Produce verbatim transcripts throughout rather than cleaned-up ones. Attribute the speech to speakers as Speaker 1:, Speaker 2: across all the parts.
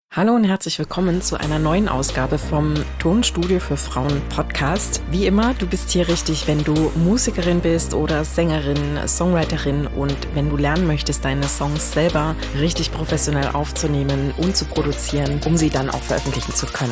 Speaker 1: Hallo und herzlich willkommen zu einer neuen Ausgabe vom Tonstudio für Frauen Podcast. Wie immer, du bist hier richtig, wenn du Musikerin bist oder Sängerin, Songwriterin und wenn du lernen möchtest, deine Songs selber richtig professionell aufzunehmen und zu produzieren, um sie dann auch veröffentlichen zu können.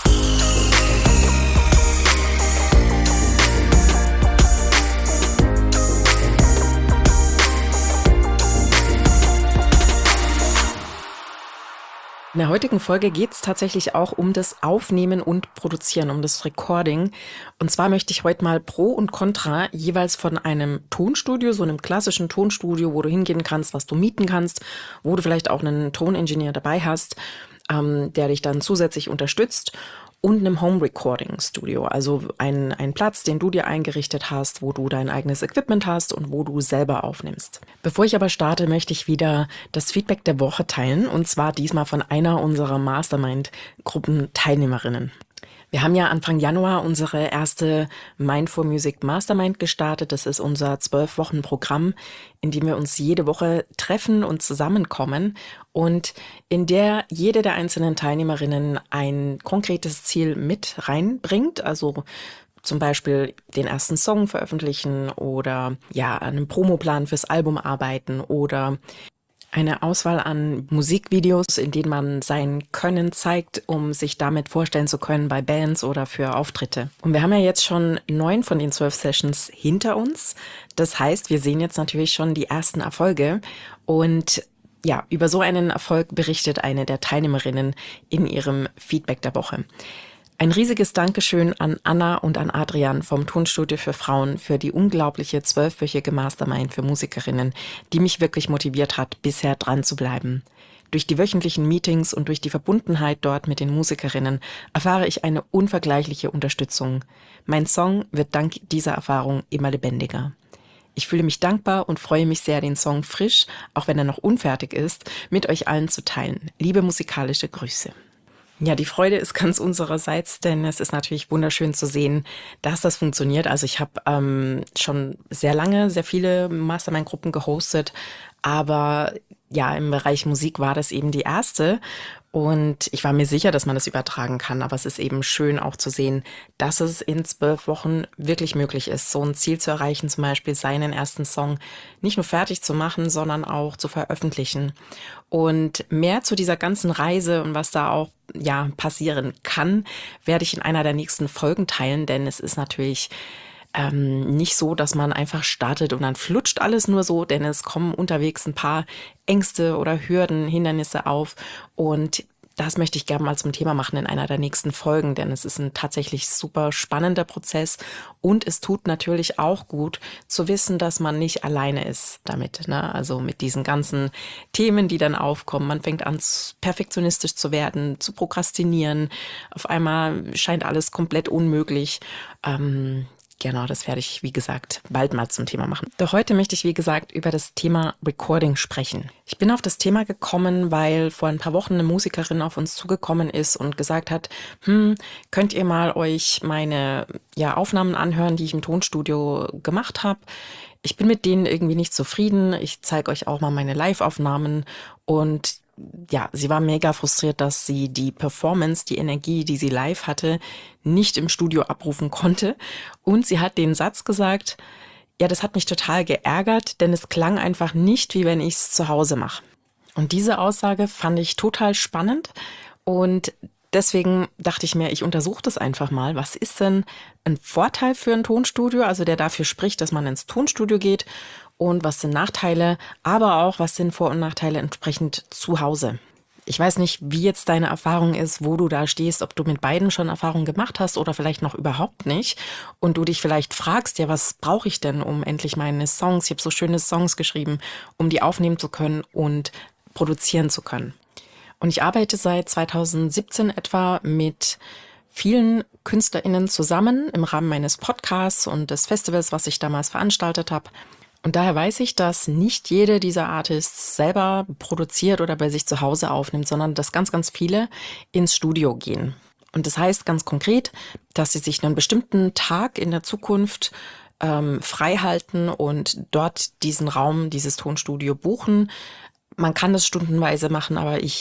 Speaker 1: In der heutigen Folge geht es tatsächlich auch um das Aufnehmen und Produzieren, um das Recording. Und zwar möchte ich heute mal Pro und Contra jeweils von einem Tonstudio, so einem klassischen Tonstudio, wo du hingehen kannst, was du mieten kannst, wo du vielleicht auch einen Toningenieur dabei hast, ähm, der dich dann zusätzlich unterstützt. Und einem Home-Recording-Studio, also ein, ein Platz, den du dir eingerichtet hast, wo du dein eigenes Equipment hast und wo du selber aufnimmst. Bevor ich aber starte, möchte ich wieder das Feedback der Woche teilen, und zwar diesmal von einer unserer Mastermind-Gruppen-Teilnehmerinnen. Wir haben ja Anfang Januar unsere erste Mindful Music Mastermind gestartet. Das ist unser zwölf Wochen Programm, in dem wir uns jede Woche treffen und zusammenkommen und in der jede der einzelnen Teilnehmerinnen ein konkretes Ziel mit reinbringt. Also zum Beispiel den ersten Song veröffentlichen oder ja, an einem Promoplan fürs Album arbeiten oder eine Auswahl an Musikvideos, in denen man sein Können zeigt, um sich damit vorstellen zu können bei Bands oder für Auftritte. Und wir haben ja jetzt schon neun von den zwölf Sessions hinter uns. Das heißt, wir sehen jetzt natürlich schon die ersten Erfolge. Und ja, über so einen Erfolg berichtet eine der Teilnehmerinnen in ihrem Feedback der Woche. Ein riesiges Dankeschön an Anna und an Adrian vom Tonstudio für Frauen für die unglaubliche zwölfwöchige Mastermind für Musikerinnen, die mich wirklich motiviert hat, bisher dran zu bleiben. Durch die wöchentlichen Meetings und durch die Verbundenheit dort mit den Musikerinnen erfahre ich eine unvergleichliche Unterstützung. Mein Song wird dank dieser Erfahrung immer lebendiger. Ich fühle mich dankbar und freue mich sehr, den Song frisch, auch wenn er noch unfertig ist, mit euch allen zu teilen. Liebe musikalische Grüße. Ja, die Freude ist ganz unsererseits, denn es ist natürlich wunderschön zu sehen, dass das funktioniert. Also ich habe ähm, schon sehr lange sehr viele Mastermind-Gruppen gehostet, aber ja, im Bereich Musik war das eben die erste. Und ich war mir sicher, dass man das übertragen kann, aber es ist eben schön auch zu sehen, dass es in zwölf Wochen wirklich möglich ist, so ein Ziel zu erreichen, zum Beispiel seinen ersten Song nicht nur fertig zu machen, sondern auch zu veröffentlichen. Und mehr zu dieser ganzen Reise und was da auch ja passieren kann, werde ich in einer der nächsten Folgen teilen, denn es ist natürlich Ähm, nicht so, dass man einfach startet und dann flutscht alles nur so, denn es kommen unterwegs ein paar Ängste oder Hürden, Hindernisse auf, und das möchte ich gerne mal zum Thema machen in einer der nächsten Folgen, denn es ist ein tatsächlich super spannender Prozess und es tut natürlich auch gut zu wissen, dass man nicht alleine ist damit, ne? Also mit diesen ganzen Themen, die dann aufkommen. Man fängt an, perfektionistisch zu werden, zu prokrastinieren. Auf einmal scheint alles komplett unmöglich. Ähm, Genau, das werde ich, wie gesagt, bald mal zum Thema machen. Doch heute möchte ich, wie gesagt, über das Thema Recording sprechen. Ich bin auf das Thema gekommen, weil vor ein paar Wochen eine Musikerin auf uns zugekommen ist und gesagt hat, hm, könnt ihr mal euch meine ja, Aufnahmen anhören, die ich im Tonstudio gemacht habe. Ich bin mit denen irgendwie nicht zufrieden. Ich zeige euch auch mal meine Live-Aufnahmen und ja, sie war mega frustriert, dass sie die Performance, die Energie, die sie live hatte, nicht im Studio abrufen konnte. Und sie hat den Satz gesagt, ja, das hat mich total geärgert, denn es klang einfach nicht, wie wenn ich es zu Hause mache. Und diese Aussage fand ich total spannend und deswegen dachte ich mir, ich untersuche das einfach mal. Was ist denn ein Vorteil für ein Tonstudio, also der dafür spricht, dass man ins Tonstudio geht? Und was sind Nachteile, aber auch was sind Vor- und Nachteile entsprechend zu Hause? Ich weiß nicht, wie jetzt deine Erfahrung ist, wo du da stehst, ob du mit beiden schon Erfahrungen gemacht hast oder vielleicht noch überhaupt nicht. Und du dich vielleicht fragst, ja, was brauche ich denn, um endlich meine Songs, ich habe so schöne Songs geschrieben, um die aufnehmen zu können und produzieren zu können. Und ich arbeite seit zweitausendsiebzehn etwa mit vielen KünstlerInnen zusammen im Rahmen meines Podcasts und des Festivals, was ich damals veranstaltet habe. Und daher weiß ich, dass nicht jede dieser Artists selber produziert oder bei sich zu Hause aufnimmt, sondern dass ganz, ganz viele ins Studio gehen. Und das heißt ganz konkret, dass sie sich einen bestimmten Tag in der Zukunft ähm, frei halten und dort diesen Raum, dieses Tonstudio buchen. Man kann das stundenweise machen, aber ich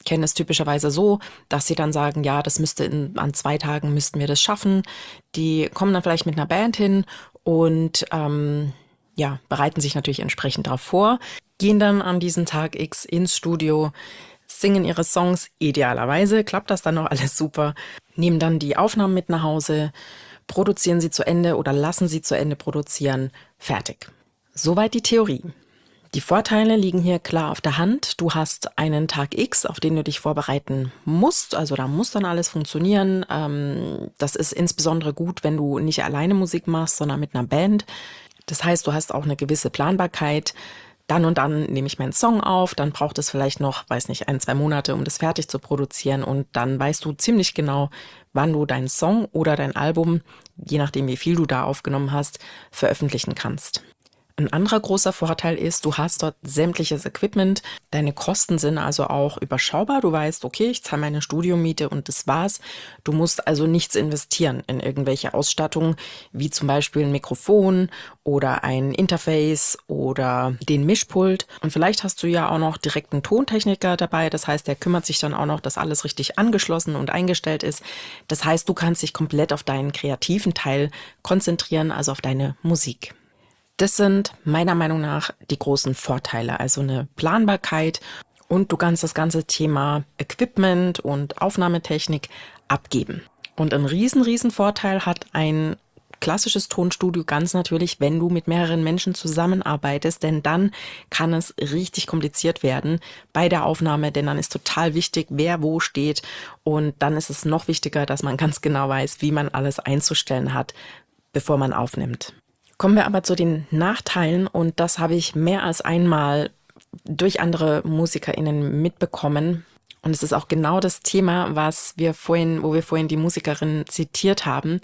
Speaker 1: kennen es typischerweise so, dass sie dann sagen, ja, das müsste in, an zwei Tagen müssten wir das schaffen. Die kommen dann vielleicht mit einer Band hin und ähm, ja, bereiten sich natürlich entsprechend darauf vor, gehen dann an diesen Tag X ins Studio, singen ihre Songs, idealerweise klappt das dann noch alles super, nehmen dann die Aufnahmen mit nach Hause, produzieren sie zu Ende oder lassen sie zu Ende produzieren, fertig. Soweit die Theorie. Die Vorteile liegen hier klar auf der Hand. Du hast einen Tag X, auf den du dich vorbereiten musst. Also da muss dann alles funktionieren. Ähm, das ist insbesondere gut, wenn du nicht alleine Musik machst, sondern mit einer Band. Das heißt, du hast auch eine gewisse Planbarkeit. Dann und dann nehme ich meinen Song auf, dann braucht es vielleicht noch, weiß nicht, ein, zwei Monate, um das fertig zu produzieren. Und dann weißt du ziemlich genau, wann du deinen Song oder dein Album, je nachdem wie viel du da aufgenommen hast, veröffentlichen kannst. Ein anderer großer Vorteil ist, du hast dort sämtliches Equipment. Deine Kosten sind also auch überschaubar. Du weißt, okay, ich zahle meine Studiomiete und das war's. Du musst also nichts investieren in irgendwelche Ausstattung, wie zum Beispiel ein Mikrofon oder ein Interface oder den Mischpult. Und vielleicht hast du ja auch noch direkt einen Tontechniker dabei. Das heißt, der kümmert sich dann auch noch, dass alles richtig angeschlossen und eingestellt ist. Das heißt, du kannst dich komplett auf deinen kreativen Teil konzentrieren, also auf deine Musik. Das sind meiner Meinung nach die großen Vorteile, also eine Planbarkeit und du kannst das ganze Thema Equipment und Aufnahmetechnik abgeben. Und ein riesen, riesen Vorteil hat ein klassisches Tonstudio ganz natürlich, wenn du mit mehreren Menschen zusammenarbeitest, denn dann kann es richtig kompliziert werden bei der Aufnahme, denn dann ist total wichtig, wer wo steht und dann ist es noch wichtiger, dass man ganz genau weiß, wie man alles einzustellen hat, bevor man aufnimmt. Kommen wir aber zu den Nachteilen und das habe ich mehr als einmal durch andere MusikerInnen mitbekommen. Und es ist auch genau das Thema, was wir vorhin, wo wir vorhin die Musikerin zitiert haben.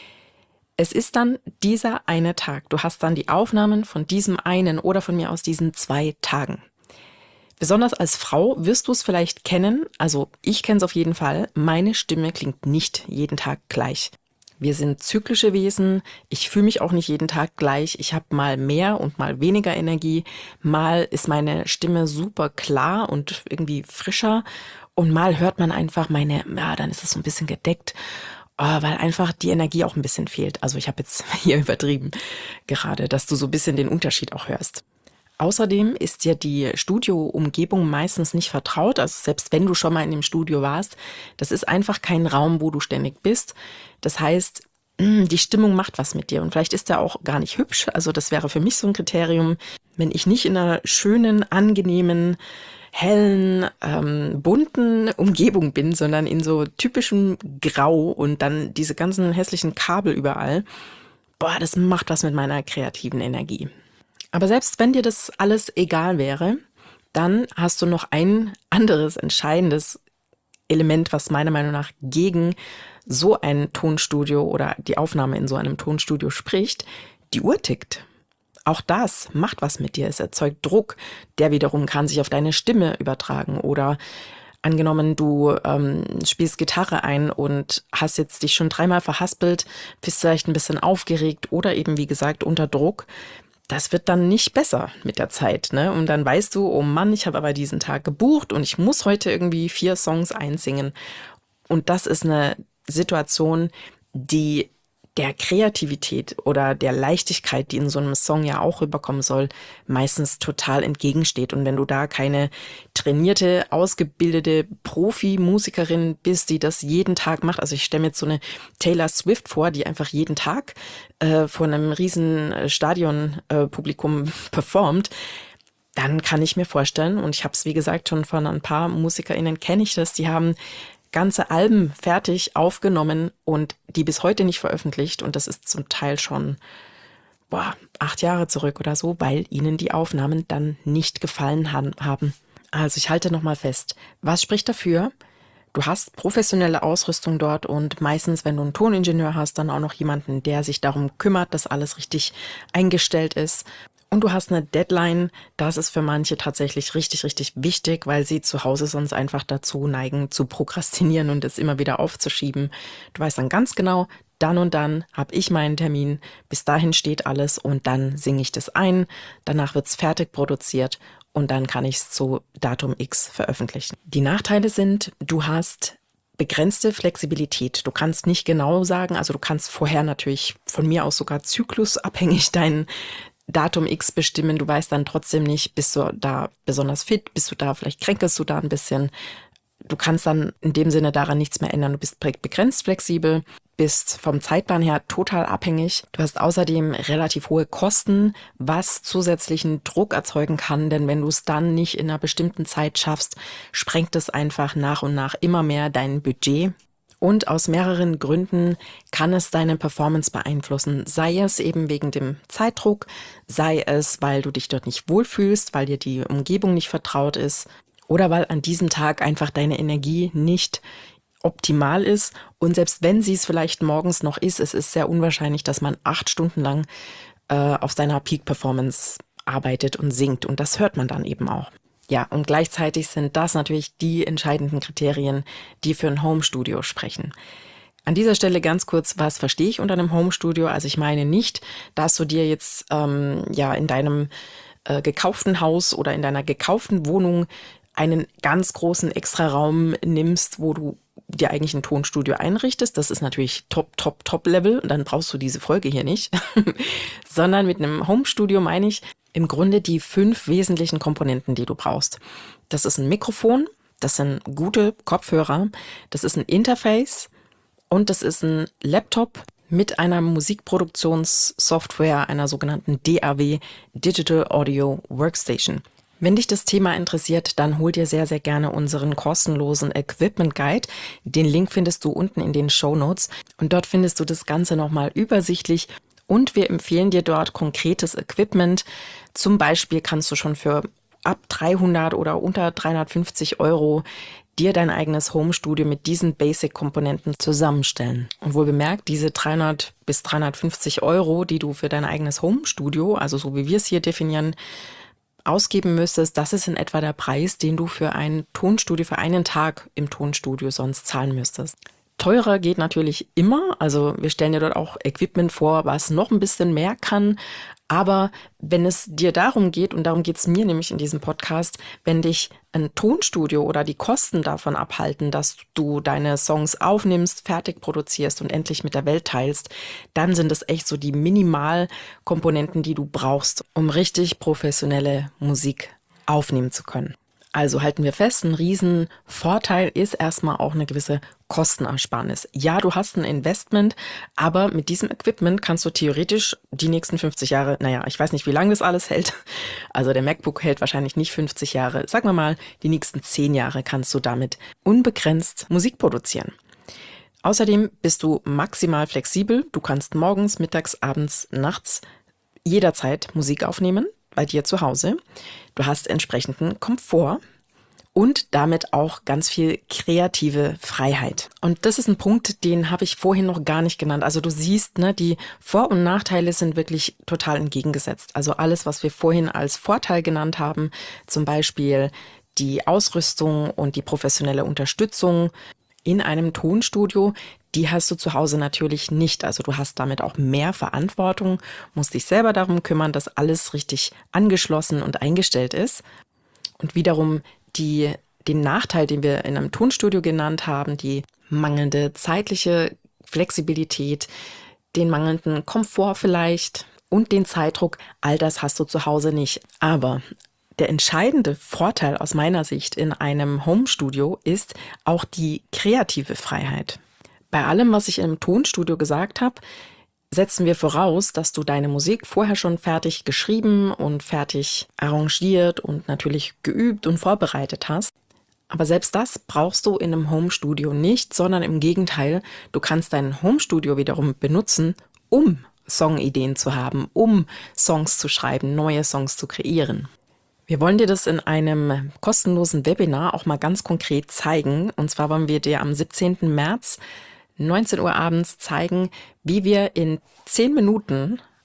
Speaker 1: Es ist dann dieser eine Tag. Du hast dann die Aufnahmen von diesem einen oder von mir aus diesen zwei Tagen. Besonders als Frau wirst du es vielleicht kennen, also ich kenne es auf jeden Fall, meine Stimme klingt nicht jeden Tag gleich. Wir sind zyklische Wesen. Ich fühle mich auch nicht jeden Tag gleich. Ich habe mal mehr und mal weniger Energie. Mal ist meine Stimme super klar und irgendwie frischer. Und mal hört man einfach meine, ja, dann ist es so ein bisschen gedeckt, weil einfach die Energie auch ein bisschen fehlt. Also ich habe jetzt hier übertrieben gerade, dass du so ein bisschen den Unterschied auch hörst. Außerdem ist dir die Studioumgebung meistens nicht vertraut, also selbst wenn du schon mal in dem Studio warst, das ist einfach kein Raum, wo du ständig bist. Das heißt, die Stimmung macht was mit dir und vielleicht ist der auch gar nicht hübsch, also das wäre für mich so ein Kriterium, wenn ich nicht in einer schönen, angenehmen, hellen, ähm, bunten Umgebung bin, sondern in so typischem Grau und dann diese ganzen hässlichen Kabel überall, boah, das macht was mit meiner kreativen Energie. Aber selbst wenn dir das alles egal wäre, dann hast du noch ein anderes entscheidendes Element, was meiner Meinung nach gegen so ein Tonstudio oder die Aufnahme in so einem Tonstudio spricht. Die Uhr tickt. Auch das macht was mit dir. Es erzeugt Druck, der wiederum kann sich auf deine Stimme übertragen. Oder angenommen, du ähm, spielst Gitarre ein und hast jetzt dich schon dreimal verhaspelt, bist vielleicht ein bisschen aufgeregt oder eben, wie gesagt, unter Druck. Das wird dann nicht besser mit der Zeit, ne? Und dann weißt du, oh Mann, ich habe aber diesen Tag gebucht und ich muss heute irgendwie vier Songs einsingen. Und das ist eine Situation, die der Kreativität oder der Leichtigkeit, die in so einem Song ja auch rüberkommen soll, meistens total entgegensteht. Und wenn du da keine trainierte, ausgebildete Profi-Musikerin bist, die das jeden Tag macht, also ich stelle mir jetzt so eine Taylor Swift vor, die einfach jeden Tag äh, vor einem riesen Stadionpublikum äh, performt, dann kann ich mir vorstellen, und ich habe es wie gesagt schon von ein paar MusikerInnen kenne ich das, die haben ganze Alben fertig aufgenommen und die bis heute nicht veröffentlicht. Und das ist zum Teil schon boah, acht Jahre zurück oder so, weil ihnen die Aufnahmen dann nicht gefallen haben. Also ich halte nochmal fest. Was spricht dafür? Du hast professionelle Ausrüstung dort und meistens, wenn du einen Toningenieur hast, dann auch noch jemanden, der sich darum kümmert, dass alles richtig eingestellt ist. Und du hast eine Deadline, das ist für manche tatsächlich richtig, richtig wichtig, weil sie zu Hause sonst einfach dazu neigen, zu prokrastinieren und es immer wieder aufzuschieben. Du weißt dann ganz genau, dann und dann habe ich meinen Termin, bis dahin steht alles und dann singe ich das ein, danach wird's fertig produziert und dann kann ich es zu Datum X veröffentlichen. Die Nachteile sind, du hast begrenzte Flexibilität. Du kannst nicht genau sagen, also du kannst vorher natürlich von mir aus sogar zyklusabhängig dein Datum X bestimmen. Du weißt dann trotzdem nicht, bist du da besonders fit, bist du da, vielleicht kränkelst du da ein bisschen. Du kannst dann in dem Sinne daran nichts mehr ändern. Du bist begrenzt flexibel, bist vom Zeitplan her total abhängig. Du hast außerdem relativ hohe Kosten, was zusätzlichen Druck erzeugen kann, denn wenn du es dann nicht in einer bestimmten Zeit schaffst, sprengt es einfach nach und nach immer mehr dein Budget. Und aus mehreren Gründen kann es deine Performance beeinflussen. Sei es eben wegen dem Zeitdruck, sei es, weil du dich dort nicht wohlfühlst, weil dir die Umgebung nicht vertraut ist oder weil an diesem Tag einfach deine Energie nicht optimal ist. Und selbst wenn sie es vielleicht morgens noch ist, es ist sehr unwahrscheinlich, dass man acht Stunden lang äh, auf seiner Peak-Performance arbeitet und singt. Und das hört man dann eben auch. Ja, und gleichzeitig sind das natürlich die entscheidenden Kriterien, die für ein Home-Studio sprechen. An dieser Stelle ganz kurz, was verstehe ich unter einem Home-Studio? Also ich meine nicht, dass du dir jetzt ähm, ja in deinem äh, gekauften Haus oder in deiner gekauften Wohnung einen ganz großen Extraraum nimmst, wo du dir eigentlich ein Tonstudio einrichtest. Das ist natürlich top, top, top Level. Und dann brauchst du diese Folge hier nicht. Sondern mit einem Home-Studio meine ich im Grunde die fünf wesentlichen Komponenten, die du brauchst. Das ist ein Mikrofon, das sind gute Kopfhörer, das ist ein Interface und das ist ein Laptop mit einer Musikproduktionssoftware, einer sogenannten D A W, Digital Audio Workstation. Wenn dich das Thema interessiert, dann hol dir sehr, sehr gerne unseren kostenlosen Equipment Guide. Den Link findest du unten in den Shownotes und dort findest du das Ganze nochmal übersichtlich und wir empfehlen dir dort konkretes Equipment. Zum Beispiel kannst du schon für ab dreihundert oder unter dreihundertfünfzig Euro dir dein eigenes Home-Studio mit diesen Basic-Komponenten zusammenstellen. Und wohl bemerkt, diese dreihundert bis dreihundertfünfzig Euro, die du für dein eigenes Home-Studio, also so wie wir es hier definieren, ausgeben müsstest, das ist in etwa der Preis, den du für ein Tonstudio, für einen Tag im Tonstudio sonst zahlen müsstest. Teurer geht natürlich immer, also wir stellen dir dort auch Equipment vor, was noch ein bisschen mehr kann, aber wenn es dir darum geht, und darum geht es mir nämlich in diesem Podcast, wenn dich ein Tonstudio oder die Kosten davon abhalten, dass du deine Songs aufnimmst, fertig produzierst und endlich mit der Welt teilst, dann sind es echt so die Minimalkomponenten, die du brauchst, um richtig professionelle Musik aufnehmen zu können. Also halten wir fest, ein Riesenvorteil ist erstmal auch eine gewisse Kostenersparnis. Ja, du hast ein Investment, aber mit diesem Equipment kannst du theoretisch die nächsten fünfzig Jahre, naja, ich weiß nicht, wie lange das alles hält. Also der MacBook hält wahrscheinlich nicht fünfzig Jahre. Sagen wir mal, die nächsten zehn Jahre kannst du damit unbegrenzt Musik produzieren. Außerdem bist du maximal flexibel. Du kannst morgens, mittags, abends, nachts jederzeit Musik aufnehmen bei dir zu Hause. Du hast entsprechenden Komfort und damit auch ganz viel kreative Freiheit. Und das ist ein Punkt, den habe ich vorhin noch gar nicht genannt. Also du siehst, ne, die Vor- und Nachteile sind wirklich total entgegengesetzt. Also alles, was wir vorhin als Vorteil genannt haben, zum Beispiel die Ausrüstung und die professionelle Unterstützung in einem Tonstudio, die hast du zu Hause natürlich nicht. Also du hast damit auch mehr Verantwortung, musst dich selber darum kümmern, dass alles richtig angeschlossen und eingestellt ist. Und wiederum die, den Nachteil, den wir in einem Tonstudio genannt haben, die mangelnde zeitliche Flexibilität, den mangelnden Komfort vielleicht und den Zeitdruck, all das hast du zu Hause nicht. Aber der entscheidende Vorteil aus meiner Sicht in einem Home-Studio ist auch die kreative Freiheit. Bei allem, was ich im Tonstudio gesagt habe, setzen wir voraus, dass du deine Musik vorher schon fertig geschrieben und fertig arrangiert und natürlich geübt und vorbereitet hast. Aber selbst das brauchst du in einem Home-Studio nicht, sondern im Gegenteil, du kannst dein Home-Studio wiederum benutzen, um Songideen zu haben, um Songs zu schreiben, neue Songs zu kreieren. Wir wollen dir das in einem kostenlosen Webinar auch mal ganz konkret zeigen. Und zwar wollen wir dir am siebzehnten März neunzehn Uhr abends zeigen, wie wir in zehn Minuten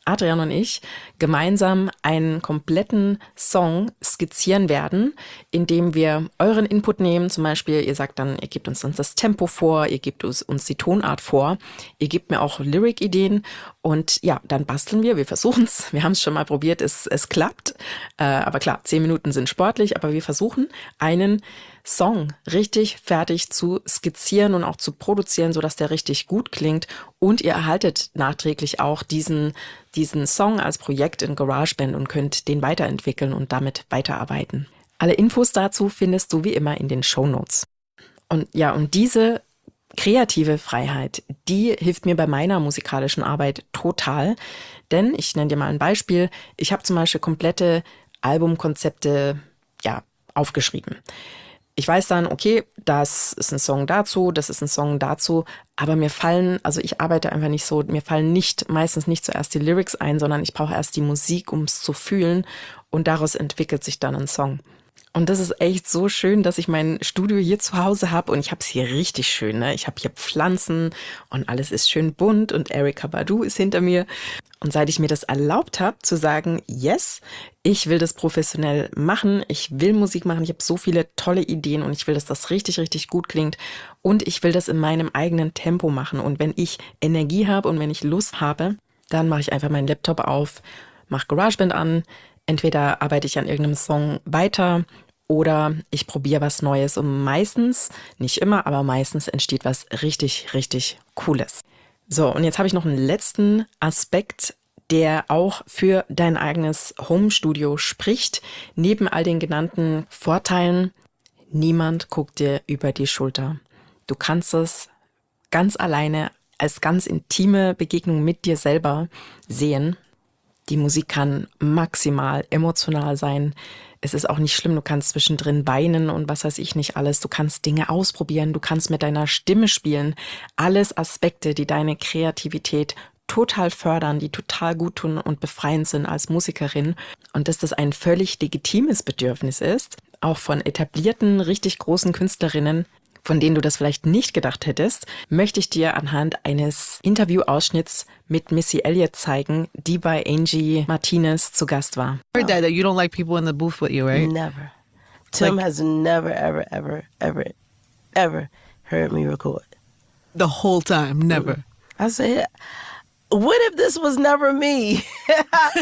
Speaker 1: Adrian und ich gemeinsam einen kompletten Song skizzieren werden, indem wir euren Input nehmen. Zum Beispiel, ihr sagt dann, ihr gebt uns dann das Tempo vor, ihr gebt uns, uns die Tonart vor, ihr gebt mir auch Lyric-Ideen und ja, dann basteln wir, wir versuchen es, wir haben es schon mal probiert, es, es klappt, äh, aber klar, zehn Minuten sind sportlich, aber wir versuchen einen Song richtig fertig zu skizzieren und auch zu produzieren, sodass der richtig gut klingt und ihr erhaltet nachträglich auch diesen, diesen Song als Projekt in GarageBand und könnt den weiterentwickeln und damit weiterarbeiten. Alle Infos dazu findest du wie immer in den Shownotes. Und ja, und diese kreative Freiheit, die hilft mir bei meiner musikalischen Arbeit total, denn ich nenne dir mal ein Beispiel. Ich habe zum Beispiel komplette Albumkonzepte, ja, aufgeschrieben. Ich weiß dann, okay, das ist ein Song dazu, das ist ein Song dazu, aber mir fallen, also ich arbeite einfach nicht so, mir fallen nicht, meistens nicht zuerst die Lyrics ein, sondern ich brauche erst die Musik, um es zu fühlen und daraus entwickelt sich dann ein Song. Und das ist echt so schön, dass ich mein Studio hier zu Hause habe und ich habe es hier richtig schön, ne? Ich habe hier Pflanzen und alles ist schön bunt und Erykah Badu ist hinter mir. Und seit ich mir das erlaubt habe, zu sagen, yes, ich will das professionell machen, ich will Musik machen, ich habe so viele tolle Ideen und ich will, dass das richtig, richtig gut klingt und ich will das in meinem eigenen Tempo machen. Und wenn ich Energie habe und wenn ich Lust habe, dann mache ich einfach meinen Laptop auf, mache GarageBand an, entweder arbeite ich an irgendeinem Song weiter oder ich probiere was Neues und meistens, nicht immer, aber meistens entsteht was richtig, richtig Cooles. So, und jetzt habe ich noch einen letzten Aspekt, der auch für dein eigenes Home-Studio spricht. Neben all den genannten Vorteilen, niemand guckt dir über die Schulter. Du kannst es ganz alleine als ganz intime Begegnung mit dir selber sehen. Die Musik kann maximal emotional sein. Es ist auch nicht schlimm, du kannst zwischendrin weinen und was weiß ich nicht alles. Du kannst Dinge ausprobieren, du kannst mit deiner Stimme spielen. Alles Aspekte, die deine Kreativität total fördern, die total gut tun und befreiend sind als Musikerin. Und dass das ein völlig legitimes Bedürfnis ist, auch von etablierten, richtig großen Künstlerinnen, von denen du das vielleicht nicht gedacht hättest, möchte ich dir anhand eines Interviewausschnitts mit Missy Elliott zeigen, die bei Angie Martinez zu Gast war.
Speaker 2: I heard that, that you don't like people in the booth with you, right?
Speaker 3: Never. Tim
Speaker 2: Like-
Speaker 3: has never, ever, ever, ever, ever heard me record.
Speaker 2: The whole time, never.
Speaker 3: I said, what if this was never me? What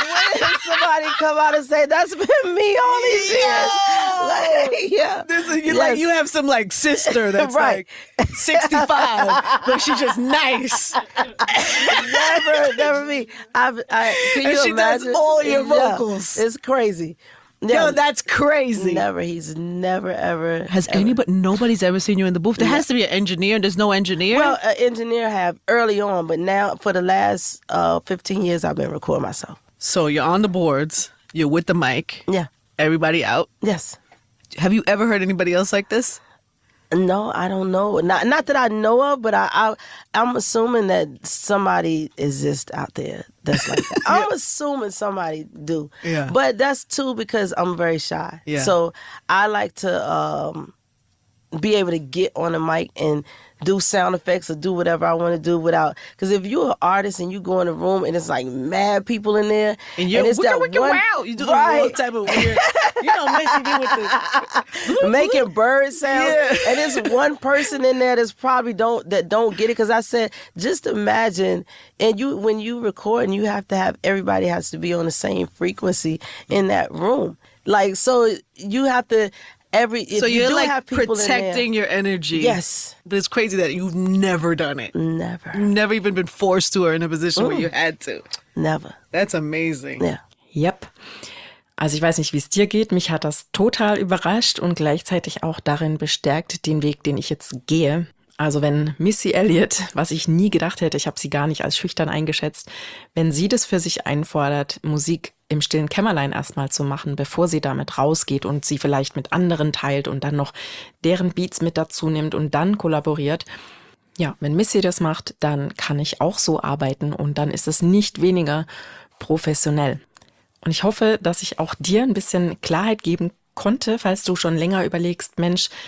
Speaker 3: if somebody come out and say, that's been me all these years? Like, yeah.
Speaker 2: This is, you
Speaker 3: Yes.
Speaker 2: like you have some like sister that's
Speaker 3: Right.
Speaker 2: like sixty-five, but she's just nice.
Speaker 3: never, never me. I've, I, can
Speaker 2: And
Speaker 3: you
Speaker 2: she does
Speaker 3: imagine?
Speaker 2: all your
Speaker 3: Yeah,
Speaker 2: vocals.
Speaker 3: it's crazy.
Speaker 2: Yo,
Speaker 3: Yeah,
Speaker 2: that's crazy.
Speaker 3: never. He's never, ever.
Speaker 2: Has
Speaker 3: ever.
Speaker 2: anybody? Nobody's ever seen you in the booth. There has to be an engineer. There's no engineer.
Speaker 3: Well, an engineer have early on, but now for the last uh, fifteen years, I've been recording myself.
Speaker 2: so you're on the boards. You're with the mic.
Speaker 3: Yeah.
Speaker 2: Everybody out.
Speaker 3: Yes.
Speaker 2: Have you ever heard anybody else like this?
Speaker 3: No, I don't know. Not not that I know of, but I, I I'm assuming that somebody exists out there that's like that. I'm assuming somebody do.
Speaker 2: Yeah.
Speaker 3: But that's too because I'm very shy.
Speaker 2: Yeah.
Speaker 3: So I like to um, be able to get on the mic and do sound effects or do whatever I want to do without. Because if you're an artist and you go in a room and it's like mad people in there,
Speaker 2: And you're
Speaker 3: it's
Speaker 2: wicka, wicka, wow. You do the
Speaker 3: right.
Speaker 2: whole type of weird. You know, Missy be with the
Speaker 3: making bird sounds,
Speaker 2: Yeah.
Speaker 3: and there's one person in there that's probably don't that don't get it. Because I said, just imagine, and you when you record, and you have to have everybody has to be on the same frequency in that room. Like so, you have to every. If
Speaker 2: So
Speaker 3: you
Speaker 2: you're
Speaker 3: do
Speaker 2: like
Speaker 3: have people
Speaker 2: protecting
Speaker 3: in
Speaker 2: your energy.
Speaker 3: Yes.
Speaker 2: But it's crazy that you've never done it.
Speaker 3: there, never,
Speaker 2: You've never even been forced to or in a position where you had to.
Speaker 3: never.
Speaker 2: That's amazing.
Speaker 3: Yeah.
Speaker 1: Yep. Also ich weiß nicht, wie es dir geht. Mich hat das total überrascht und gleichzeitig auch darin bestärkt, den Weg, den ich jetzt gehe. Also wenn Missy Elliott, was ich nie gedacht hätte, ich habe sie gar nicht als schüchtern eingeschätzt, wenn sie das für sich einfordert, Musik im stillen Kämmerlein erstmal zu machen, bevor sie damit rausgeht und sie vielleicht mit anderen teilt und dann noch deren Beats mit dazu nimmt und dann kollaboriert. Ja, wenn Missy das macht, dann kann ich auch so arbeiten und dann ist es nicht weniger professionell. Und ich hoffe, dass ich auch dir ein bisschen Klarheit geben konnte, falls du schon länger überlegst, Mensch,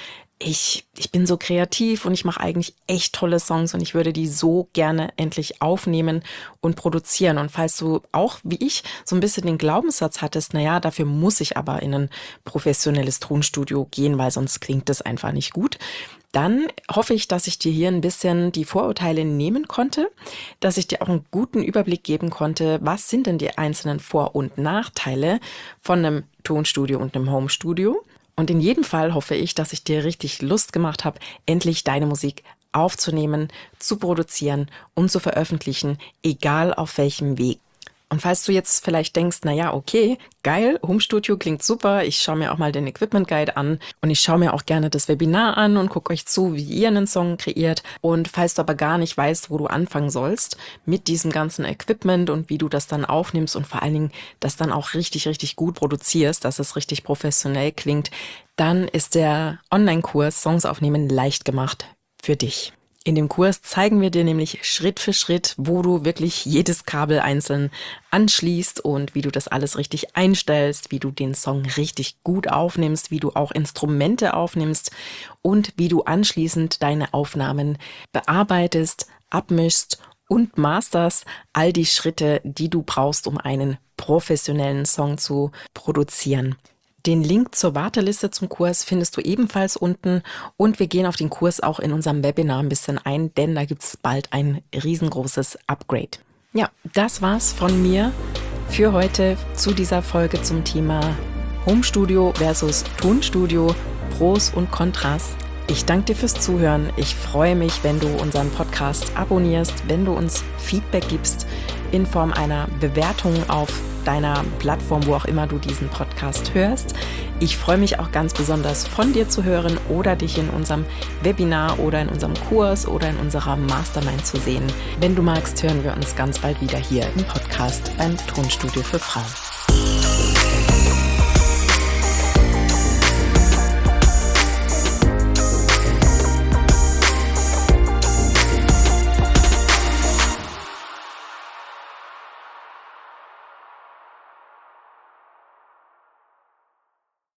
Speaker 1: ich, ich bin so kreativ und ich mache eigentlich echt tolle Songs und ich würde die so gerne endlich aufnehmen und produzieren. Und falls du auch, wie ich, so ein bisschen den Glaubenssatz hattest, naja, dafür muss ich aber in ein professionelles Tonstudio gehen, weil sonst klingt das einfach nicht gut, dann hoffe ich, dass ich dir hier ein bisschen die Vorurteile nehmen konnte, dass ich dir auch einen guten Überblick geben konnte, was sind denn die einzelnen Vor- und Nachteile von einem Tonstudio und einem Homestudio. Und in jedem Fall hoffe ich, dass ich dir richtig Lust gemacht habe, endlich deine Musik aufzunehmen, zu produzieren und zu veröffentlichen, egal auf welchem Weg. Und falls du jetzt vielleicht denkst, naja, okay, geil, Homestudio klingt super, ich schaue mir auch mal den Equipment Guide an und ich schaue mir auch gerne das Webinar an und gucke euch zu, wie ihr einen Song kreiert. Und falls du aber gar nicht weißt, wo du anfangen sollst mit diesem ganzen Equipment und wie du das dann aufnimmst und vor allen Dingen das dann auch richtig, richtig gut produzierst, dass es richtig professionell klingt, dann ist der Online-Kurs Songs aufnehmen leicht gemacht für dich. In dem Kurs zeigen wir dir nämlich Schritt für Schritt, wo du wirklich jedes Kabel einzeln anschließt und wie du das alles richtig einstellst, wie du den Song richtig gut aufnimmst, wie du auch Instrumente aufnimmst und wie du anschließend deine Aufnahmen bearbeitest, abmischst und masterst. All die Schritte, die du brauchst, um einen professionellen Song zu produzieren. Den Link zur Warteliste zum Kurs findest du ebenfalls unten und wir gehen auf den Kurs auch in unserem Webinar ein bisschen ein, denn da gibt es bald ein riesengroßes Upgrade. Ja, das war's von mir für heute zu dieser Folge zum Thema Homestudio versus Tonstudio, Pros und Kontras. Ich danke dir fürs Zuhören. Ich freue mich, wenn du unseren Podcast abonnierst, wenn du uns Feedback gibst in Form einer Bewertung auf deiner Plattform, wo auch immer du diesen Podcast hörst. Ich freue mich auch ganz besonders von dir zu hören oder dich in unserem Webinar oder in unserem Kurs oder in unserer Mastermind zu sehen. Wenn du magst, hören wir uns ganz bald wieder hier im Podcast beim Tonstudio für Frauen.